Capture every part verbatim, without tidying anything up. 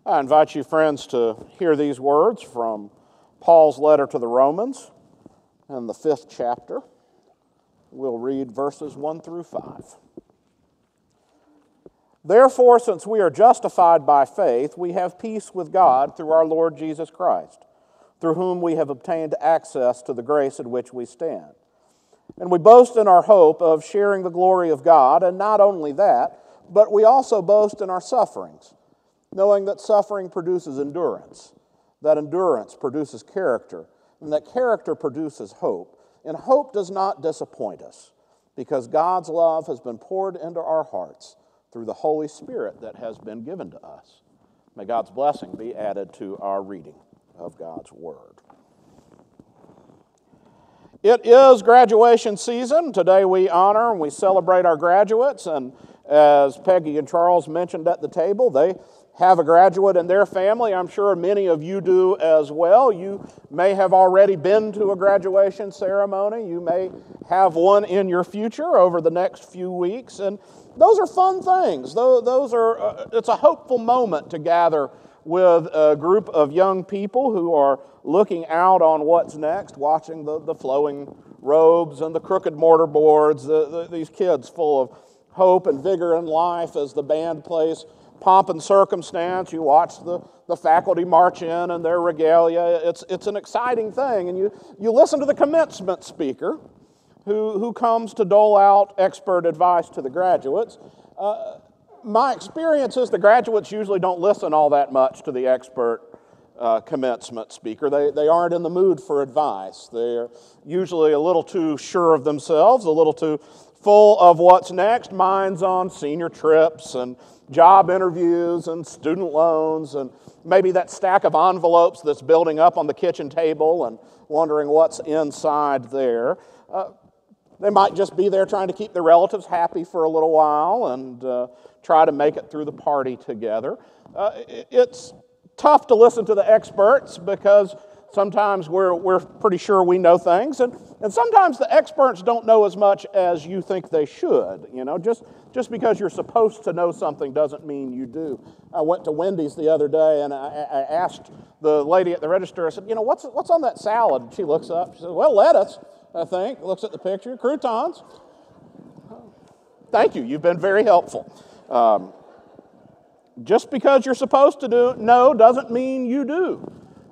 I invite you, friends, to hear these words from Paul's letter to the Romans in the fifth chapter. We'll read verses one through five. Therefore, since we are justified by faith, we have peace with God through our Lord Jesus Christ, through whom we have obtained access to the grace in which we stand. And we boast in our hope of sharing the glory of God, and not only that, but we also boast in our sufferings, knowing that suffering produces endurance, that endurance produces character, and that character produces hope. And hope does not disappoint us, because God's love has been poured into our hearts through the Holy Spirit that has been given to us. May God's blessing be added to our reading of God's Word. It is graduation season. Today we honor and we celebrate our graduates, and as Peggy and Charles mentioned at the table, they have a graduate in their family. I'm sure many of you do as well. You may have already been to a graduation ceremony. You may have one in your future over the next few weeks. And those are fun things. Those are, uh, it's a hopeful moment to gather with a group of young people who are looking out on what's next, watching the, the flowing robes and the crooked mortar boards, the, the, these kids full of hope and vigor in life as the band plays Pomp and Circumstance. You watch the, the faculty march in and their regalia. It's, it's an exciting thing. And you, you listen to the commencement speaker who, who comes to dole out expert advice to the graduates. Uh, my experience is the graduates usually don't listen all that much to the expert uh, commencement speaker. They, they aren't in the mood for advice. They're usually a little too sure of themselves, a little too full of what's next, minds on senior trips and job interviews and student loans and maybe that stack of envelopes that's building up on the kitchen table and wondering what's inside there. Uh, they might just be there trying to keep their relatives happy for a little while and uh, try to make it through the party together. Uh, it's tough to listen to the experts because sometimes we're we're pretty sure we know things, and, and sometimes the experts don't know as much as you think they should. You know, just just because you're supposed to know something doesn't mean you do. I went to Wendy's the other day, and I, I asked the lady at the register, I said, you know, what's what's on that salad? And she looks up, she says, well, lettuce, I think. Looks at the picture, croutons. Thank you, you've been very helpful. Um, just because you're supposed to do know doesn't mean you do.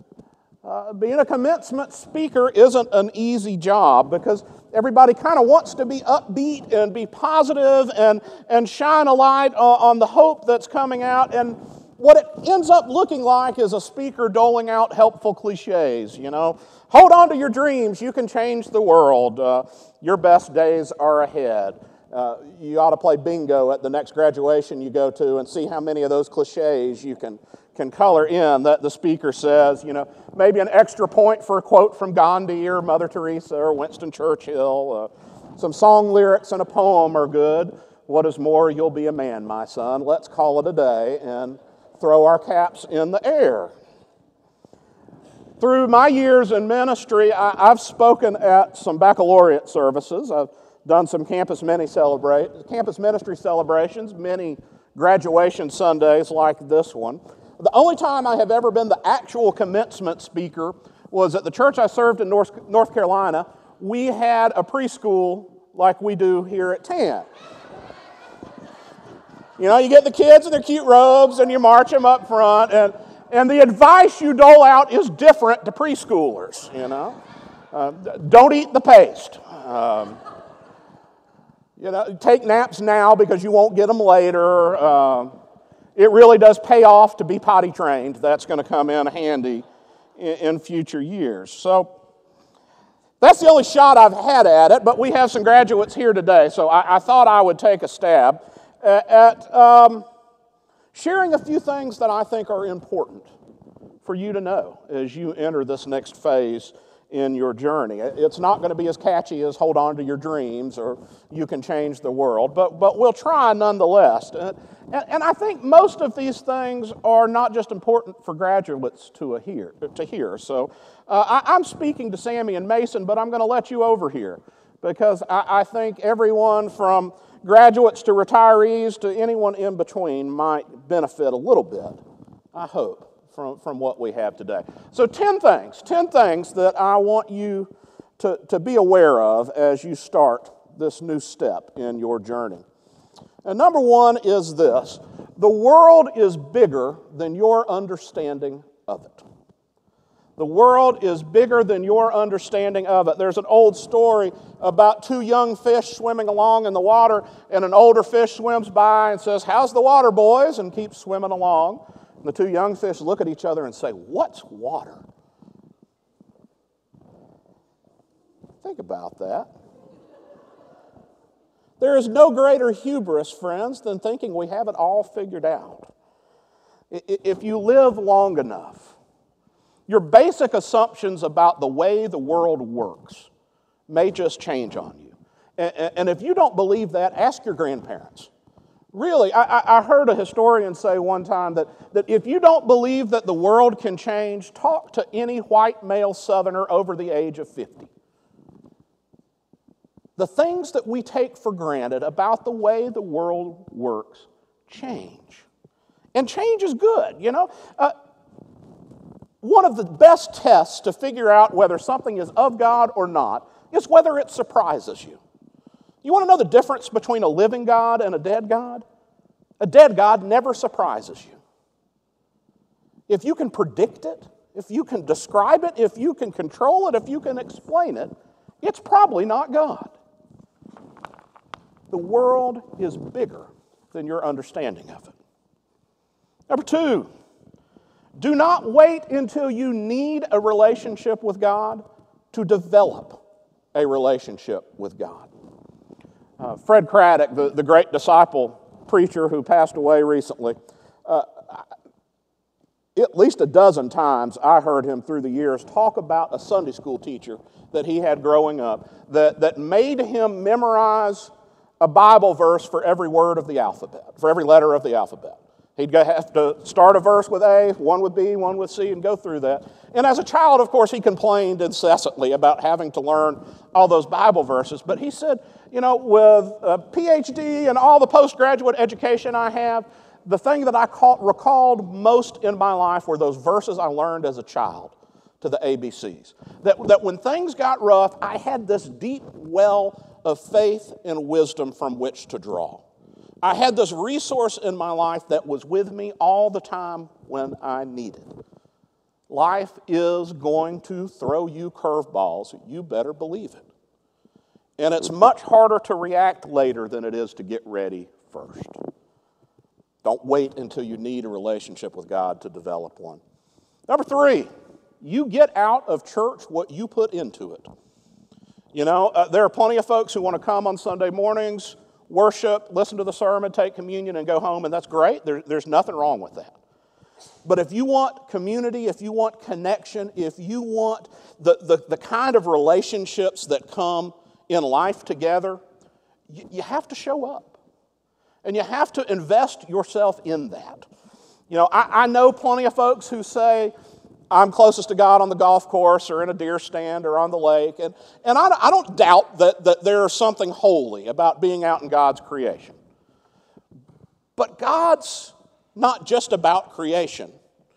Uh, being a commencement speaker isn't an easy job because everybody kind of wants to be upbeat and be positive and, and shine a light on, on the hope that's coming out. And what it ends up looking like is a speaker doling out helpful cliches, you know. Hold on to your dreams. You can change the world. Uh, your best days are ahead. Uh, you ought to play bingo at the next graduation you go to and see how many of those cliches you can can color in that the speaker says, you know, maybe an extra point for a quote from Gandhi or Mother Teresa or Winston Churchill. Uh, some song lyrics and a poem are good. What is more, you'll be a man, my son. Let's call it a day and throw our caps in the air. Through my years in ministry, I, I've spoken at some baccalaureate services. I've done some campus mini celebrate, campus ministry celebrations, many graduation Sundays like this one. The only time I have ever been the actual commencement speaker was at the church I served in North, North Carolina. We had a preschool like we do here at Tan. You know, you get the kids in their cute robes and you march them up front, and, and the advice you dole out is different to preschoolers, you know. Uh, don't eat the paste. Um, you know, take naps now because you won't get them later. Uh, It really does pay off to be potty trained. That's going to come in handy in, in future years. So that's the only shot I've had at it, but we have some graduates here today, so I, I thought I would take a stab at, at um, sharing a few things that I think are important for you to know as you enter this next phase in your journey. It's not going to be as catchy as hold on to your dreams or you can change the world, but but we'll try nonetheless. And, and I think most of these things are not just important for graduates to hear. To hear. So uh, I, I'm speaking to Sammy and Mason, but I'm going to let you over here because I, I think everyone from graduates to retirees to anyone in between might benefit a little bit I hope, from, from what we have today. So ten things, ten things that I want you to, to be aware of as you start this new step in your journey. And number one is this: the world is bigger than your understanding of it. The world is bigger than your understanding of it. There's an old story about two young fish swimming along in the water, and an older fish swims by and says, "How's the water, boys?" and keeps swimming along. And the two young fish look at each other and say, "What's water?" Think about that. There is no greater hubris, friends, than thinking we have it all figured out. If you live long enough, your basic assumptions about the way the world works may just change on you. And if you don't believe that, ask your grandparents. Really, I, I heard a historian say one time that, that if you don't believe that the world can change, talk to any white male Southerner over the age of fifty. The things that we take for granted about the way the world works change. And change is good, you know. Uh, one of the best tests to figure out whether something is of God or not is whether it surprises you. You want to know the difference between a living God and a dead God? A dead God never surprises you. If you can predict it, if you can describe it, if you can control it, if you can explain it, it's probably not God. The world is bigger than your understanding of it. Number two, do not wait until you need a relationship with God to develop a relationship with God. Uh, Fred Craddock, the, the great disciple preacher who passed away recently, uh, at least a dozen times I heard him through the years talk about a Sunday school teacher that he had growing up that, that made him memorize a Bible verse for every word of the alphabet, for every letter of the alphabet. He'd have to start a verse with A, one with B, one with C, and go through that. And as a child, of course, he complained incessantly about having to learn all those Bible verses. But he said, you know, with a P H D and all the postgraduate education I have, the thing that I caught, recalled most in my life were those verses I learned as a child to the A B Cs. That, that when things got rough, I had this deep well of faith and wisdom from which to draw. I had this resource in my life that was with me all the time when I needed. Life is going to throw you curveballs. You better believe it. And it's much harder to react later than it is to get ready first. Don't wait until you need a relationship with God to develop one. Number three, you get out of church what you put into it. You know, uh, there are plenty of folks who want to come on Sunday mornings, worship, listen to the sermon, take communion, and go home, and that's great. There, there's nothing wrong with that. But if you want community, if you want connection, if you want the, the, the kind of relationships that come in life together, you, you have to show up. And you have to invest yourself in that. You know, I, I know plenty of folks who say, I'm closest to God on the golf course or in a deer stand or on the lake. And, and I, I don't doubt that, that there is something holy about being out in God's creation. But God's not just about creation.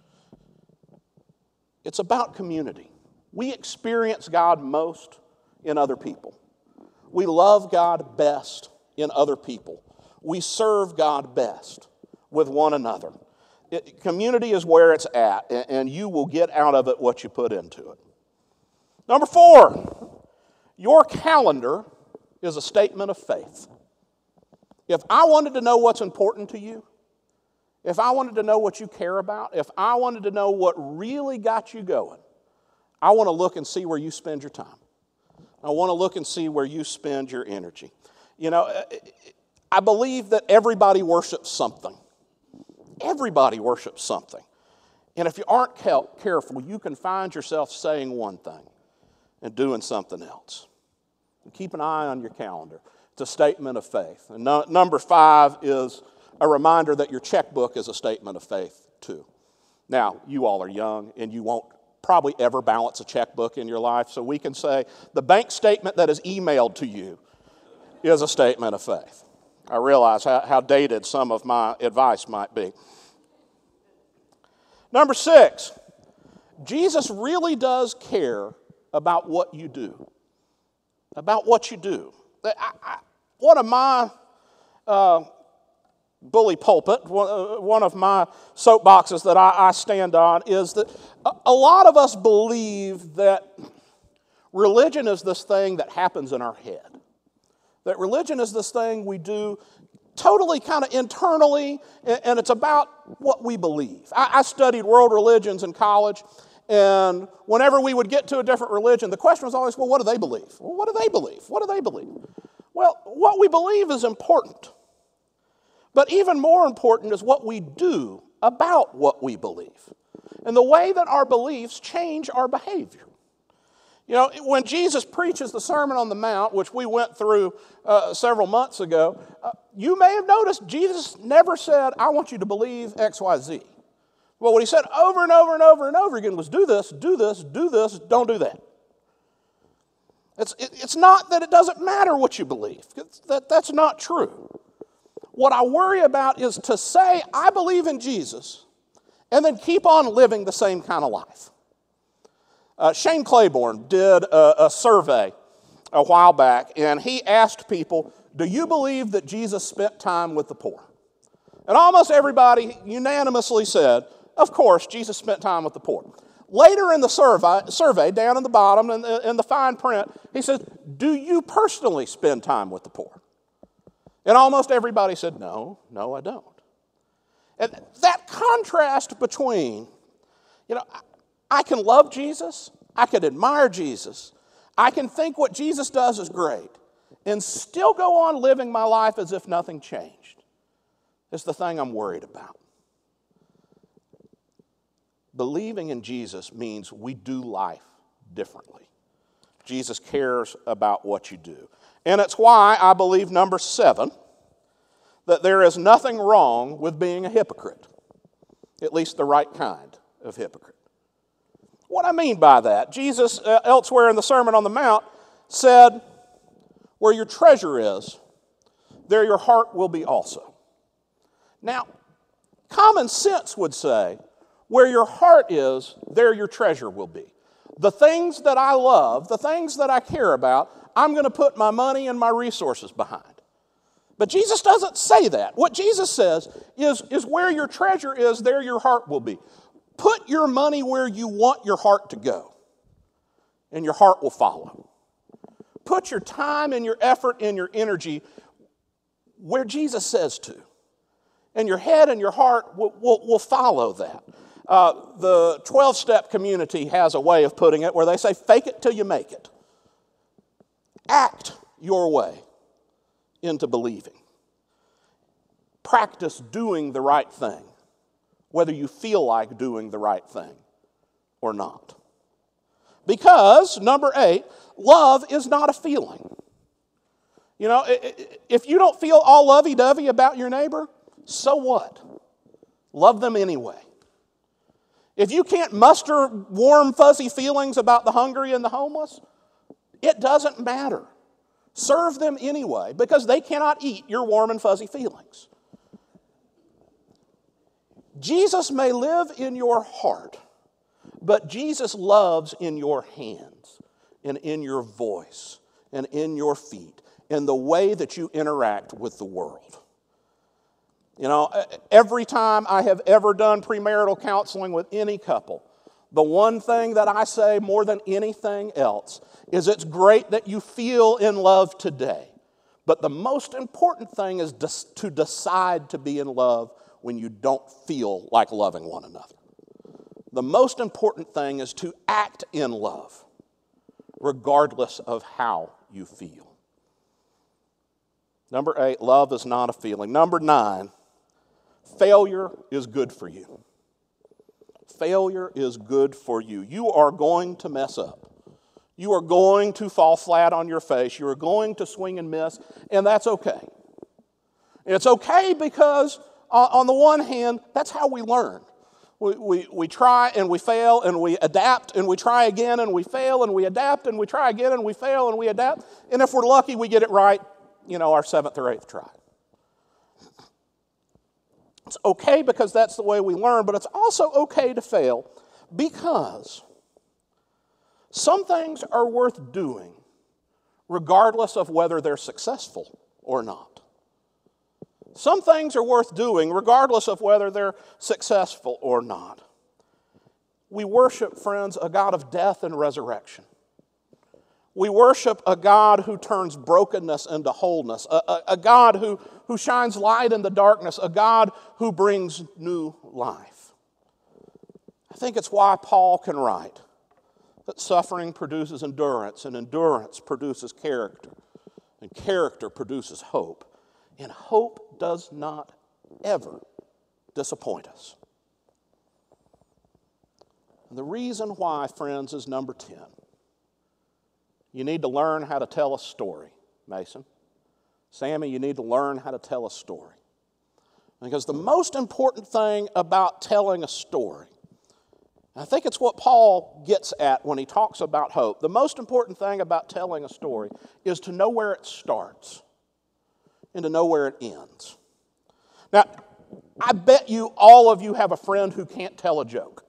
It's about community. We experience God most in other people. We love God best in other people. We serve God best with one another. It, community is where it's at, and, and you will get out of it what you put into it. Number four, your calendar is a statement of faith. If I wanted to know what's important to you, if I wanted to know what you care about, if I wanted to know what really got you going, I want to look and see where you spend your time. I want to look and see where you spend your energy. You know, I believe that everybody worships something. Everybody worships something. And if you aren't careful, you can find yourself saying one thing and doing something else. And keep an eye on your calendar. It's a statement of faith. And no, number five is a reminder that your checkbook is a statement of faith too. Now, you all are young and you won't probably ever balance a checkbook in your life, so we can say the bank statement that is emailed to you is a statement of faith. I realize how, how dated some of my advice might be. Number six, Jesus really does care about what you do. About what you do. I, I, one of my uh, bully pulpit, one of my soapboxes that I, I stand on is that a, a lot of us believe that religion is this thing that happens in our head. That religion is this thing we do totally kind of internally, and it's about what we believe. I, I studied world religions in college, and whenever we would get to a different religion, the question was always, well, what do they believe? Well, what do they believe? What do they believe? Well, what we believe is important. But even more important is what we do about what we believe, and the way that our beliefs change our behavior. You know, when Jesus preaches the Sermon on the Mount, which we went through uh, several months ago, uh, you may have noticed Jesus never said, I want you to believe X, Y, Z. Well, what he said over and over and over and over again was, do this, do this, do this, don't do that. It's, it, it's not that it doesn't matter what you believe. That, that's not true. What I worry about is to say, I believe in Jesus, and then keep on living the same kind of life. Uh, Shane Claiborne did a, a survey a while back, and he asked people, do you believe that Jesus spent time with the poor? And almost everybody unanimously said, of course, Jesus spent time with the poor. Later in the survey, survey down in the bottom, in the, in the fine print, he says, do you personally spend time with the poor? And almost everybody said, no, no, I don't. And that contrast between, you know, I can love Jesus, I can admire Jesus, I can think what Jesus does is great, and still go on living my life as if nothing changed. It's the thing I'm worried about. Believing in Jesus means we do life differently. Jesus cares about what you do. And it's why I believe, number seven, that there is nothing wrong with being a hypocrite, at least the right kind of hypocrite. What I mean by that, Jesus, uh, elsewhere in the Sermon on the Mount, said, where your treasure is, there your heart will be also. Now, common sense would say, where your heart is, there your treasure will be. The things that I love, the things that I care about, I'm going to put my money and my resources behind. But Jesus doesn't say that. What Jesus says is, is where your treasure is, there your heart will be. Put your money where you want your heart to go, and your heart will follow. Put your time and your effort and your energy where Jesus says to, and your head and your heart will, will, will follow that. Uh, the twelve-step community has a way of putting it where they say, fake it till you make it. Act your way into believing. Practice doing the right thing, whether you feel like doing the right thing or not. Because, number eight, love is not a feeling. You know, if you don't feel all lovey-dovey about your neighbor, so what? Love them anyway. If you can't muster warm, fuzzy feelings about the hungry and the homeless, it doesn't matter. Serve them anyway, because they cannot eat your warm and fuzzy feelings. Jesus may live in your heart, but Jesus loves in your hands and in your voice and in your feet and the way that you interact with the world. You know, every time I have ever done premarital counseling with any couple, the one thing that I say more than anything else is it's great that you feel in love today, but the most important thing is to decide to be in love when you don't feel like loving one another. The most important thing is to act in love, regardless of how you feel. Number eight, love is not a feeling. Number nine, failure is good for you. Failure is good for you. You are going to mess up. You are going to fall flat on your face. You are going to swing and miss, and that's okay. It's okay because, uh, on the one hand, that's how we learn. We, we, we try and we fail and we adapt and we try again and we fail and we adapt and we try again and we fail and we adapt. And if we're lucky, we get it right, you know, our seventh or eighth try. It's okay because that's the way we learn, but it's also okay to fail because some things are worth doing regardless of whether they're successful or not. Some things are worth doing regardless of whether they're successful or not. We worship, friends, a God of death and resurrection. We worship a God who turns brokenness into wholeness, a, a, a God who, who shines light in the darkness, a God who brings new life. I think it's why Paul can write that suffering produces endurance, and endurance produces character, and character produces hope. And hope does not ever disappoint us. And the reason why, friends, is number ten. You need to learn how to tell a story, Mason. Sammy, you need to learn how to tell a story. Because the most important thing about telling a story, and I think it's what Paul gets at when he talks about hope, the most important thing about telling a story is to know where it starts and to know where it ends. Now, I bet you all of you have a friend who can't tell a joke.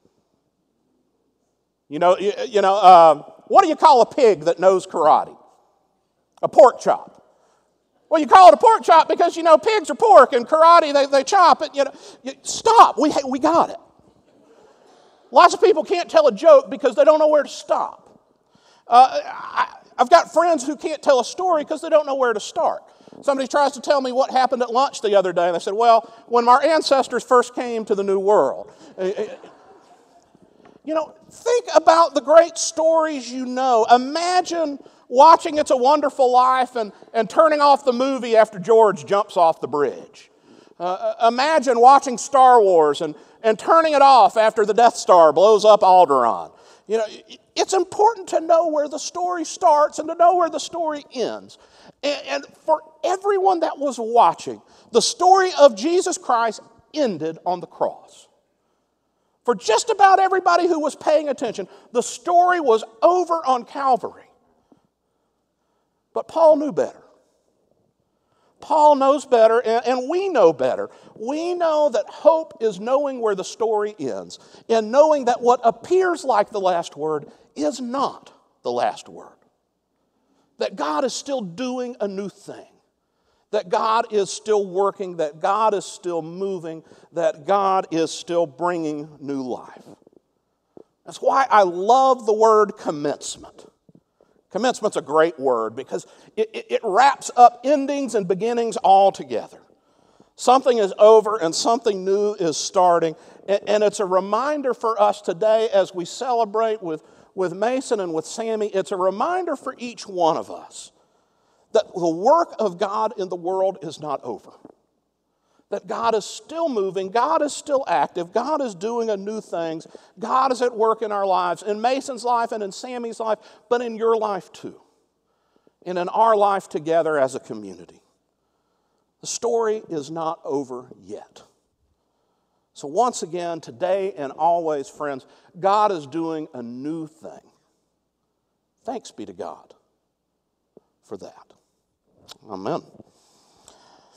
You know, you, you know, uh, what do you call a pig that knows karate? A pork chop. Well, you call it a pork chop because, you know, pigs are pork and karate, they, they chop it. You know, you, stop. We, we got it. Lots of people can't tell a joke because they don't know where to stop. Uh, I, I've got friends who can't tell a story because they don't know where to start. Somebody tries to tell me what happened at lunch the other day, and they said, well, when our ancestors first came to the New World. You know, think about the great stories you know. Imagine watching It's a Wonderful Life and, and turning off the movie after George jumps off the bridge. Uh, imagine watching Star Wars and, and turning it off after the Death Star blows up Alderaan. You know, it's important to know where the story starts and to know where the story ends. And, and for everyone that was watching, the story of Jesus Christ ended on the cross. For just about everybody who was paying attention, the story was over on Calvary. But Paul knew better. Paul knows better, and, and we know better. We know that hope is knowing where the story ends, and knowing that what appears like the last word is not the last word. That God is still doing a new thing. That God is still working, that God is still moving, that God is still bringing new life. That's why I love the word commencement. Commencement's a great word because it, it, it wraps up endings and beginnings all together. Something is over and something new is starting. And, and it's a reminder for us today as we celebrate with, with Mason and with Sammy, it's a reminder for each one of us that the work of God in the world is not over. That God is still moving, God is still active, God is doing a new things, God is at work in our lives, in Mason's life and in Sammy's life, but in your life too, and in our life together as a community. The story is not over yet. So once again, today and always, friends, God is doing a new thing. Thanks be to God for that. Amen.